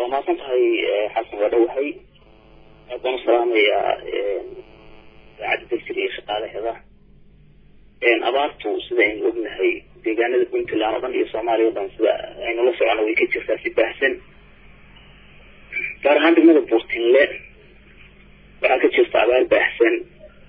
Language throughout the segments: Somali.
وما كنت هاي حسن ودوهي أبو سلام يا عدد الكثير شقالة هذا أبارتو سدين ابن هاي ديجانا كنت اللي أنا ضمن الصومالي وضمن سدا يعني الله سبحانه ويكتشف في بحثن كان عندنا البوستين لا بعد كتشف عبال بحثن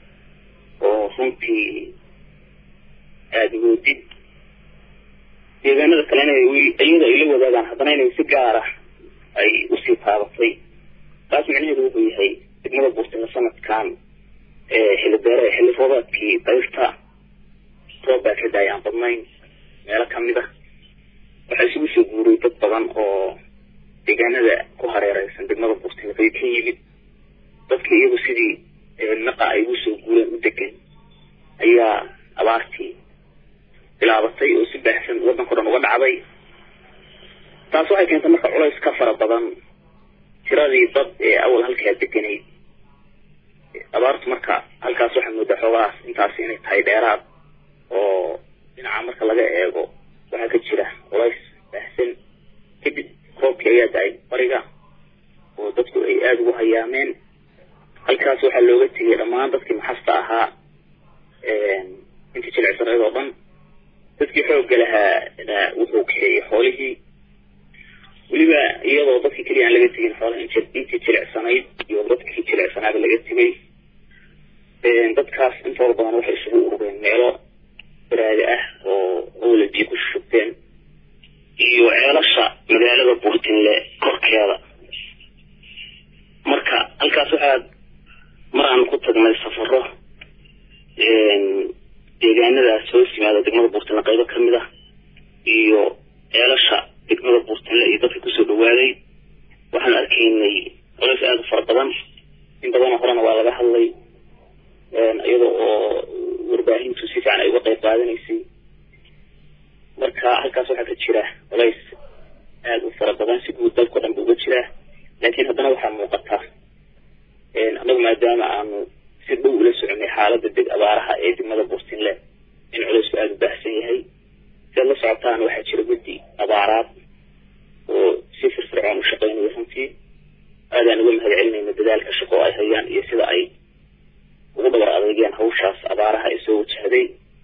وفنتي أدودي ديجانا كلنا أيضا إلى وذا حضنا ينسجاره أي أصيب هذا الطريق بس معناه هو هي ابن البوستين سنة كان حل حل فوضى في طريقة طوبة كده يعني ضمنين مالا كمدة وحسوا شو جوري تطبعاً أو ديجانا ذا كهري رئيساً ابن البوستين في كيبي تذكي يبو سيدي النقا يبوسو جوري مدكين أي أبارتي إلى أبطي أصيب بحسن وضن قرن وضع عبي taasoo ay keentay marka culays ka fara badan tiradii dad awal halka deganay abaartu marka halkaas waxa muddo xogaas intaas inay tahay dheeraad oo dhinaca marka laga eego waxa ka jira culays baxsan kadib roobkii ayaa daay bariga oo dadku ay aad ugu hayaameen halkaas waxa looga tagay dhammaan dadkii maxasta ahaa intii jilicsanay oo dhan dadkii xoog lahaa wuxuu keenay xoolihii waliba iyadoo dadkii kaliya aan laga tegin xoolaha intii jilicsanay iyo dadkii jilicsanaaba laga tegay dadkaas intooda badan waxay isugu urureen meelo baraada ah oo la biyo ku shubteen iyo ceelasha magaalada Buurtinle korkeeda marka halkaas waxaa maraan ku tagnay safaro deegaanadaas soo simaada degmada Buurtinle qaybo ka mid ah iyo ceelasha degmada Buurtinle iyo dadka ku soo dhawaaday waxaan arkaynay culays aad u fara badan in badan horena waa laga hadlay iyadoo oo warbaahintu si fiican ay uga qayb qaadanaysay marka halkaas waxaa ka jira culays aad u fara badan si guud dalka dhan uga jira laakiin haddana waxaa muuqata anagu maadaama aanu si dhow ula soconay xaaladda deg abaaraha ee degmada Buurtinle in culaysku aad u baahsan yahay si la socotaan waxaa jira guddi abaaraad oo si firfircoon u shaqeynaya runtii aadaan uga mahadcelinayna dadaalka shaqo ay hayaan iyo sida ay ugu dhabar adeegeen hawshaas abaaraha ay soo wajahday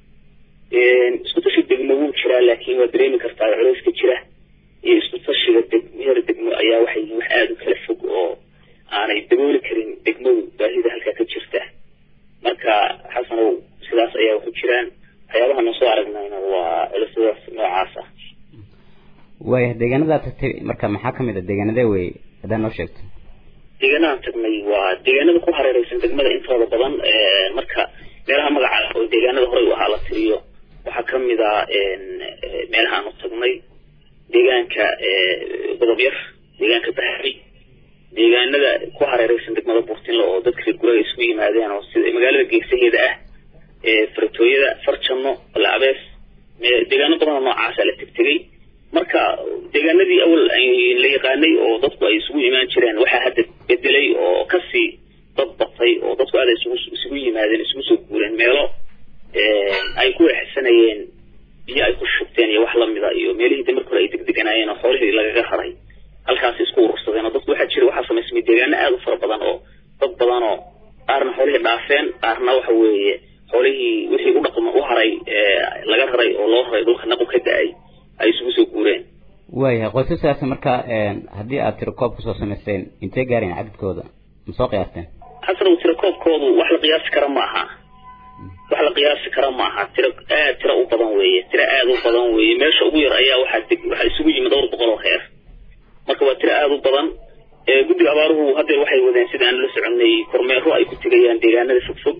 isku tashi degmo wuu jiraa laakiin waa dareemi kartaa culayska jira iyo isku tashiga heer degmo ayaa waxay wax aad u kala fog oo aanay dabooli karin degmadu baahida halkaa ka jirta marka xasanow sidaas ayaa waxu jiraan waxyaabaha noo soo aragnayna waa culaysyadaas noocaas ah way deegaanada tagtay marka maxaa kamid ah deegaanada way hadaan noo sheegto deegaanada tagnay waa deegaanada ku hareeraysan degmada intooda badan marka meelaha magaca oo deegaanada hore waxa la tiriyo waxa kamid ah meelaha aanu tagnay deegaanka Godobyar deegaanka Bahri deegaanada ku hareeraysan degmada Buurtinle oo dadka guriga isku yimaadeen oo sida magaalada geesaheeda ah fartooyada farjano laabees deegaano badan oo noocaas la tigtigay marka deegaanadii awal ay la yaqaanay oo dadku ay isugu imaan jireen waxa hadda bedelay oo ka sii dad batay oo dadku aad isugu yimaadeen isugu soo guureen meelo ay ku xasanayeen iyo ay ku shubteen iyo wax la mid ah iyo meelihii markii ay degdeganaayeen oo xoolihii laga haray halkaas isku urursadeen dadku waxa jira waxa sameysmay deegaano aad u fara badan oo dad badan oo qaarna xoolihii dhaafeen qaarna waxa weeye xoolihii wixii u dhaqmo u haray laga haray oo loo haray dhulka naqo ka daay ay isugu soo guureen way qoysaskaas marka hadii aad tiro koob ku soo sameyseen intee gaareen cadadkooda ma soo qiyaasteen xasano tiro koobkoodu wax la qiyaasi kara ma aha wax la qiyaasi kara ma aha tiro u badan weeye tiro aad u badan weeye meesha ugu yar ayaa waxa isugu yimid dhowr boqol oo heer marka waa tiro aad u badan guddiga abaaruhu hadda waxay wadeen sidaan la soconay kormeero ay ku tagayaan deegaanada fogfog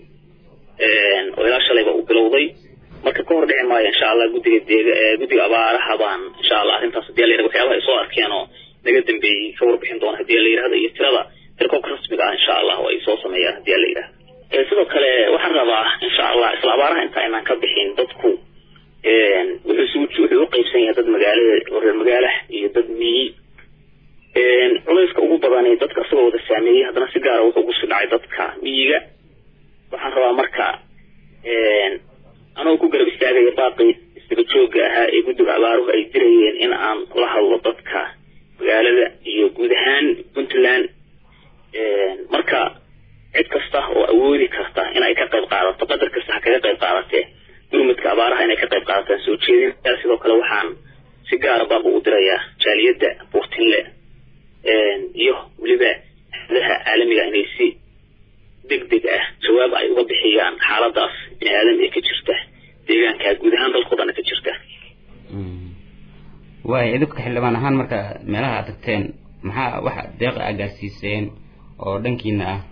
oo ilaa shalayba u bilowday marka ka hor dhici maayo insha Allah guddiga abaaraha baan insha Allah arrintaas hadii la yiraahdo waxyaabaha ay soo arkeen oo naga dambeeyay ka warbixin doona hadii la yiraahdo iyo tirada tirkoobka rasmiga ah insha Allah way soo sameeyaan hadii la yiraahdo sidoo kale waxaan rabaa insha Allah isla abaaraha inta inaan ka bixin dadku wuxuu u qaybsan yahay dad magaalaha iyo dad miyi culayska ugu badan ee dadka asagoo wada saameeyay haddana si gaar ah wuxuu ugu soo dhacay dadka miyiga waxaan rabaa marka anoo ku garab istaagay baaqi isdaba jooga ahaa ee guddiga abaaruhu ay dirayeen in aan la hadlo dadka magaalada iyo guud ahaan Puntland marka cid kasta oo awoodi karta in ay ka qayb qaadato qadar kasta ka qayb qaadatay gurmadka abaaraha inay ka qayb qaadataan soo jeedinta sidoo kale waxaan si gaar ah u dirayaa jaaliyada Buurtinle iyo waliba caalamiga inay si degdeg ah jawaab ay uga bixiyaan xaaladaas aadan ee ka jirta deegaanka guud ahaan dalkooda ka jirta way idinku xildhibaan ahaan marka meelaha aad tagteen maxaa wax deeq ah gaarsiiseen oo dhankiina ah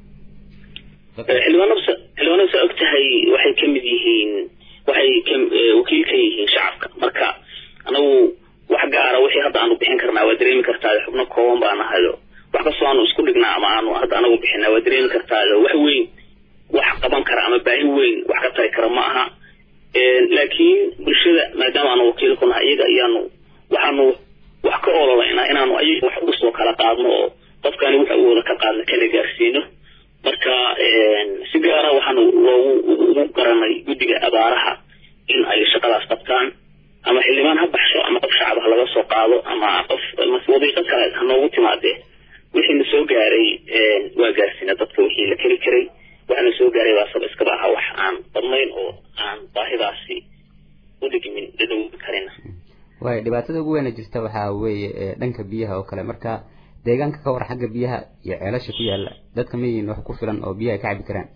xildhibaanada ogtahay waxay ka mid yihiin waxay wakiil ka yihiin shacabka marka anagu wax gaar ah wixii hadda aanu bixin karnaa waa dareemi kartaa xubno kooban baan ahayo wax ka soo aanu isku dhignaa ama aanu hadda anagu bixinaa waa dareemi kartaa wax weyn wax qaban kara ama baahi weyn wax ka tari kara ma aha laakiin bulshada maadaama aanu wakiil ku nahay iyaga ayaanu waxaanu wax ka ololaynaa inaanu ayaga wax u soo kala qaadno oo qofkani waxa uu wada ka qaadna kala gaarsiino marka si gaar ah waxaanu loogu garanay guddiga abaaraha in ay shaqadaas qabtaan ama xildhibaan ha baxsho ama qof shacab ah laga soo qaado ama qof wadiiqo kale ha noogu timaadee wixii soo gaaray waa gaarsiina dadka wixii la keli karay waxaana soo gaaray waa sabab iska baaha wax aan badnayn oo aan baahidaasi u dhigmin dadku karina way dhibaatada ugu weyn jirta waxa weeye dhanka biyaha oo kale marka deegaanka ka war xagga biyaha iyo ceelasha ku yaala dadka meeyeen wax ku filan oo biyaha ka cabi karaan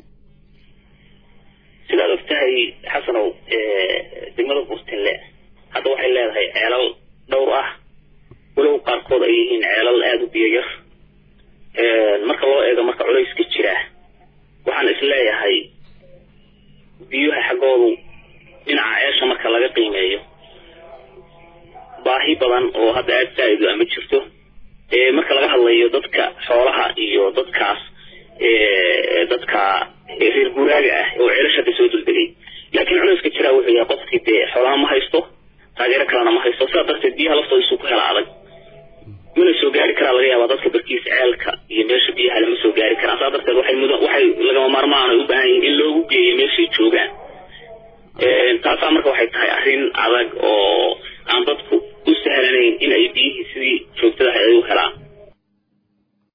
sida ogtahay xasanow degmada Buurtinle hadda waxay leedahay ceelal dhowr ah walow qaarkood ay yihiin ceelal aad u biyo yar marka loo eego marka culayska jira waxaan isleeyahay biyaha xagoodu dhinaca ceesha marka laga qiimeeyo baahi badan oo hadda aad saaid ama jirto marka laga hadlayo dadka xoolaha iyo dadkaas dadka reer guraaga ah oo ceelasha ka soo duldigay laakiin culayska jira wuxuu yahay qofkii de xoolaha ma haysto taageero kalena ma haysto sidaa darteed biyaha laftooda isu ku hela adag mana soo gaari karaa laga yaabaa dadka barkiisa ceelka iyo meesha biyaha lama soo gaari karaan sidaa darteed waxay lagama maarmaan u baahan yihiin in loogu geeyo meeshay joogaan taasaa marka waxay tahay arrin adag oo aan dadku u sahlanayn in ay biyihii sidii joogtada ay u helaan